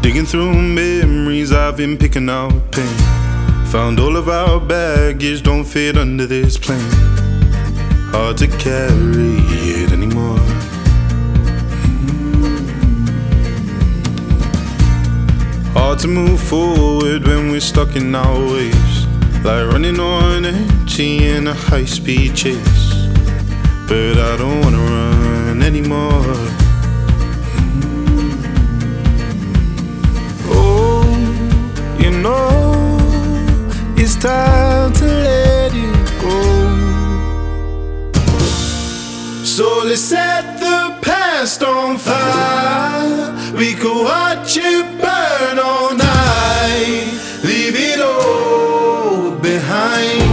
Digging through memories, I've been picking out pain. Found all of our baggage don't fit under this plane. Hard to carry it anymore. Hard to move forward when we're stuck in our ways, like running on empty in a high-speed chase. But I don't wanna run anymore. Oh, you know, it's time to let it go. So let's set the past on fire. We could watch it burn all night, leave it all behind.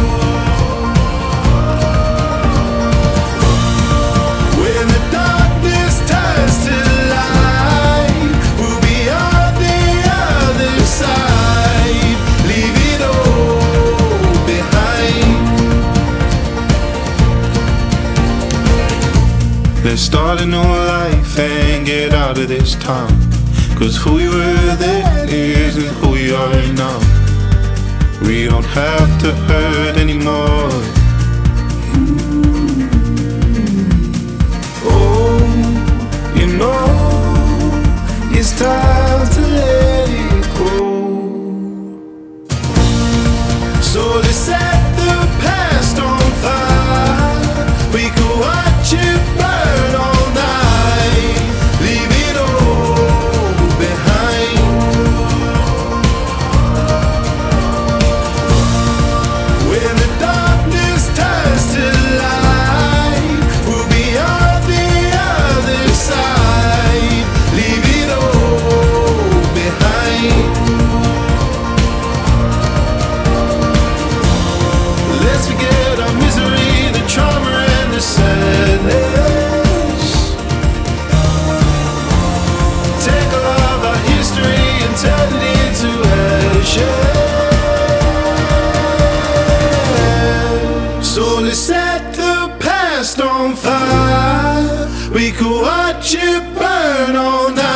When the darkness turns to light, we'll be on the other side, leave it all behind. Let's start a new life and get out of this town, 'cause who we were then isn't who we are now. We don't have to hurt anymore. Oh, you know, it's time to let it go. So let's set the past on fire. We could watch it burn all night, leave it all behind. When the darkness turns to light, we'll be on the other side, leave it all behind. Let's forget our misery, the trauma and the sadness. Take all of our history and turn it into ashes. So let's set the past on fire. We could watch it burn all night.